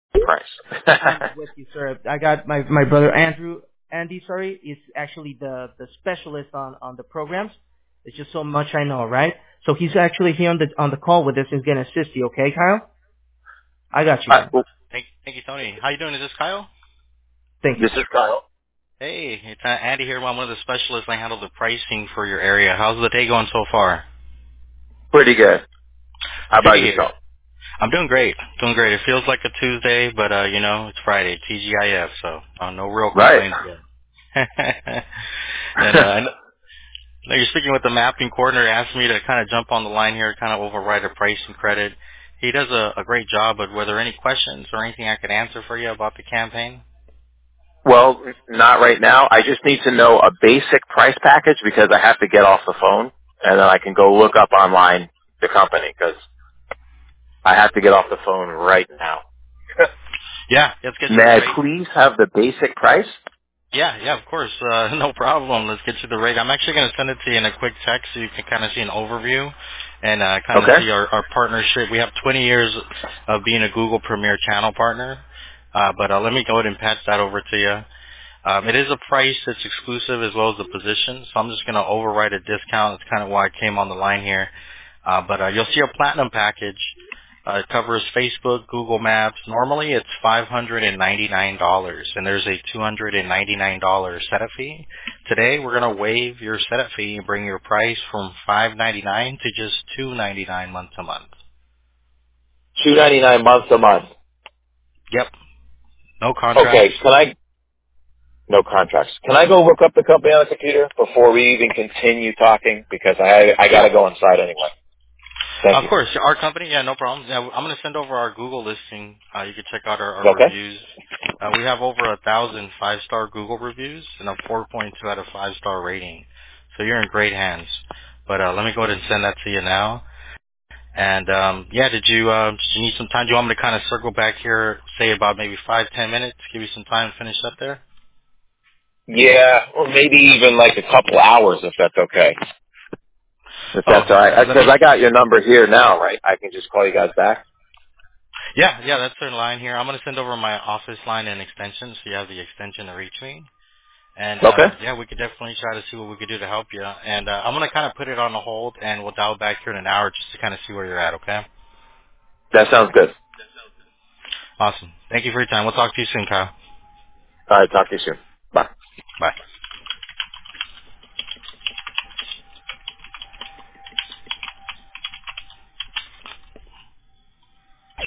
price. I'm with you, sir. I got my brother Andy, sorry, is actually the specialist on the programs. It's just so much I know, right? So he's actually here on the call with us and is gonna assist you, okay, Kyle? I got you, man. Well, Thank you, Tony. How you doing? Is this Kyle? Thank you. this is Kyle. Hey, it's Andy here. I'm one of the specialists. I handle the pricing for your area. How's the day going so far? Pretty good. How Good to about hear. yourself? I'm doing great. Doing great. It feels like a Tuesday, but it's Friday, TGIF, so no real Right. complaints yet. And I know you're speaking with the mapping coordinator. Asked me to kind of jump on the line here, kind of override a pricing credit. He does a great job, but were there any questions or anything I could answer for you about the campaign? Well, not right now. I just need to know a basic price package because I have to get off the phone and then I can go look up online the company because I have to get off the phone right now. Yeah, let's get you May the I rate. please have the basic price? Yeah, of course. No problem. Let's get you the rate. I'm actually going to send it to you in a quick text so you can kind of see an overview and kind of Okay. see our partnership. We have 20 years of being a Google Premier Channel partner, but let me go ahead and patch that over to you. It is a price that's exclusive as well as the position, so I'm just going to override a discount. That's kind of why I came on the line here. But you'll see a platinum package. It covers Facebook, Google Maps. Normally it's $599, and there's a $299 setup fee. Today we're going to waive your setup fee and bring your price from $599 to just $299 month to month. $2.99 month to month. Yep, no contracts. Okay. No contracts. Can I go look up the company on the computer before we even continue talking? Because I got Yeah. to go inside anyway. Thank Of you. course, our company, yeah, no problem. Yeah, I'm going to send over our Google listing. You can check out our Okay. reviews. We have over 1,000 five-star Google reviews and a 4.2 out of 5-star rating. So you're in great hands. But let me go ahead and send that to you now. And did you need some time? Do you want me to kind of circle back here, say about maybe 5-10 minutes, give you some time to finish up there? Yeah, or maybe even like a couple hours if that's okay. If Oh, that's all right. let Because me. I got your number here now, right? I can just call you guys back? Yeah, that's the line here. I'm going to send over my office line and extension, so you have the extension to reach me. And Okay. we could definitely try to see what we could do to help you. And I'm gonna kind of put it on a hold, and we'll dial back here in an hour just to kind of see where you're at. Okay? That sounds good. Awesome. Thank you for your time. We'll talk to you soon, Kyle. All right. Talk to you soon. Bye. Bye.